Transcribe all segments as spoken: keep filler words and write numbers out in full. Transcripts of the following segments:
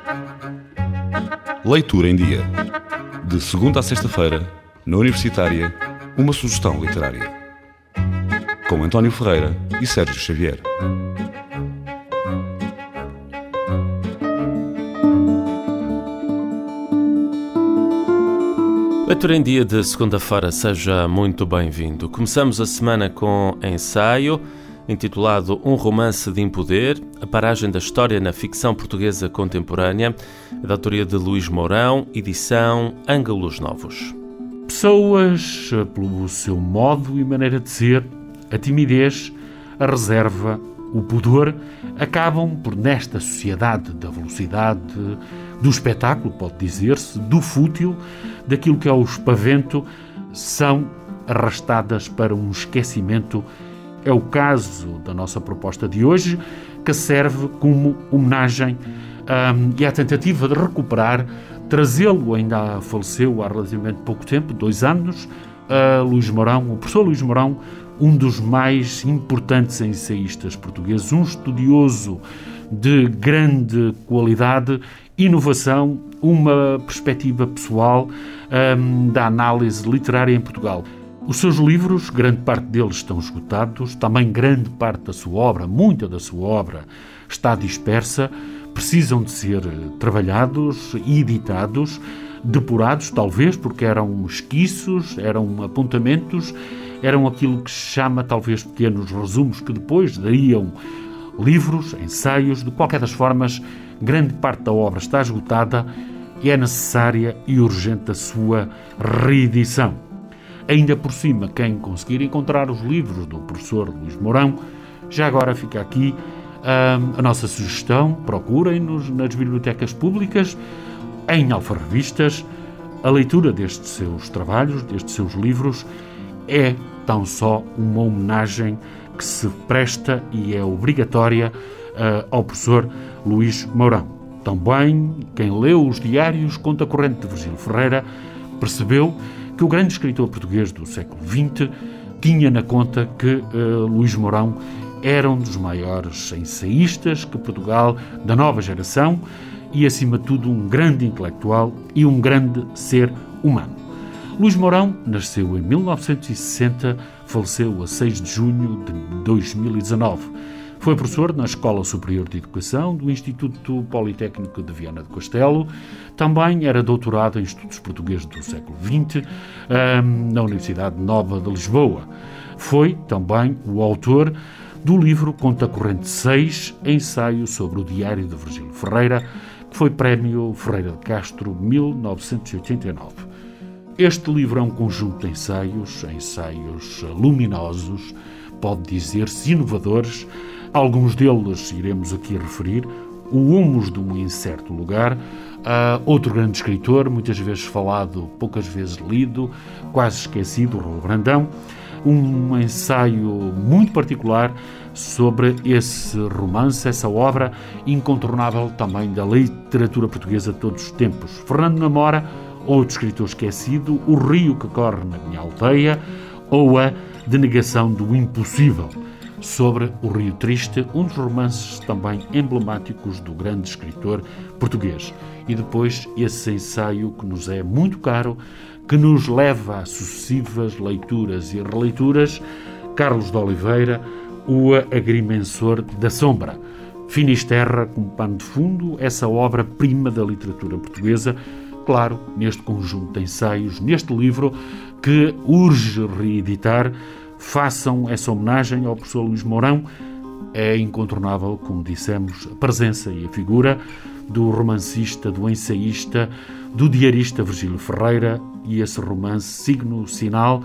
Leitura em Dia. De segunda a sexta-feira, na Universitária, uma sugestão literária. Com António Ferreira e Sérgio Xavier. Leitura em Dia de segunda-feira, seja muito bem-vindo. Começamos a semana com ensaio, intitulado Um Romance de Impoder, a paragem da história na ficção portuguesa contemporânea, da autoria de Luís Mourão, edição Ângulos Novos. Pessoas, pelo seu modo e maneira de ser, a timidez, a reserva, o pudor, acabam por, nesta sociedade da velocidade, do espetáculo, pode dizer-se, do fútil, daquilo que é o espavento, são arrastadas para um esquecimento. É o caso da nossa proposta de hoje, que serve como homenagem um, e a tentativa de recuperar, trazê-lo, ainda faleceu há relativamente pouco tempo, dois anos, a Luís Mourão, o professor Luís Mourão, um dos mais importantes ensaístas portugueses, um estudioso de grande qualidade, inovação, uma perspectiva pessoal um, da análise literária em Portugal. Os seus livros, grande parte deles estão esgotados, também grande parte da sua obra, muita da sua obra, está dispersa, precisam de ser trabalhados e editados, depurados, talvez, porque eram esquiços, eram apontamentos, eram aquilo que se chama, talvez, pequenos resumos, que depois dariam livros, ensaios. De qualquer das formas, grande parte da obra está esgotada e é necessária e urgente a sua reedição. Ainda por cima, quem conseguir encontrar os livros do professor Luís Mourão, já agora fica aqui hum, a nossa sugestão, procurem-nos nas bibliotecas públicas, em alfarrevistas. A leitura destes seus trabalhos, destes seus livros, é tão só uma homenagem que se presta e é obrigatória uh, ao professor Luís Mourão. Também, quem leu os diários Conta Corrente de Virgílio Ferreira percebeu que o grande escritor português do século vinte tinha na conta que uh, Luís Mourão era um dos maiores ensaístas que Portugal, da nova geração, e, acima de tudo, um grande intelectual e um grande ser humano. Luís Mourão nasceu em mil novecentos e sessenta, faleceu a seis de junho de dois mil e dezanove. Foi professor na Escola Superior de Educação do Instituto Politécnico de Viana do Castelo. Também era doutorado em Estudos Portugueses do século vinte um, na Universidade Nova de Lisboa. Foi também o autor do livro Conta Corrente seis, ensaio sobre o Diário de Virgílio Ferreira, que foi Prémio Ferreira de Castro mil novecentos e oitenta e nove. Este livro é um conjunto de ensaios, ensaios luminosos, pode dizer-se inovadores. Alguns deles iremos aqui referir. O Humus de um Incerto Lugar, uh, outro grande escritor, muitas vezes falado, poucas vezes lido, quase esquecido, Raul Brandão. Um ensaio muito particular sobre esse romance, essa obra incontornável também da literatura portuguesa de todos os tempos. Fernando Namora, outro escritor esquecido, O Rio que Corre na Minha Aldeia, ou A Denegação do Impossível, sobre o Rio Triste, um dos romances também emblemáticos do grande escritor português. E depois esse ensaio que nos é muito caro, que nos leva a sucessivas leituras e releituras, Carlos de Oliveira, O Agrimensor da Sombra. Finisterra como pano de fundo, essa obra-prima da literatura portuguesa, claro, neste conjunto de ensaios, neste livro que urge reeditar. Façam essa homenagem ao professor Luís Mourão. É incontornável, como dissemos, a presença e a figura do romancista, do ensaísta, do diarista Virgílio Ferreira, e esse romance, signo, sinal,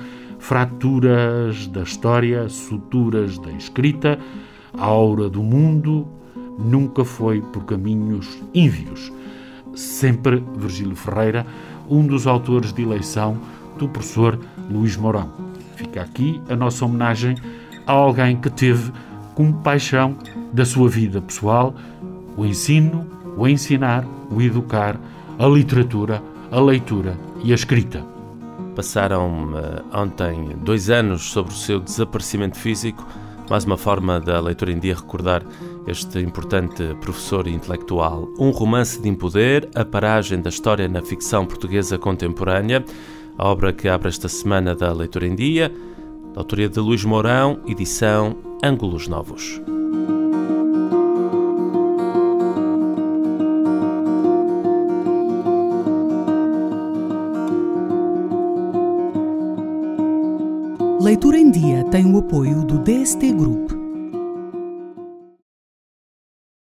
fraturas da história, suturas da escrita, a aura do mundo, nunca foi por caminhos ínvios. Sempre Virgílio Ferreira, um dos autores de eleição do professor Luís Mourão. Fica aqui a nossa homenagem a alguém que teve como paixão da sua vida pessoal o ensino, o ensinar, o educar, a literatura, a leitura e a escrita. Passaram uh, ontem dois anos sobre o seu desaparecimento físico. Mais uma forma da Leitura em Dia recordar este importante professor intelectual. Um romance de impoder, a paragem da história na ficção portuguesa contemporânea, a obra que abre esta semana da Leitura em Dia, da autoria de Luís Mourão, edição Ângulos Novos. Leitura em Dia tem o apoio do D S T Group.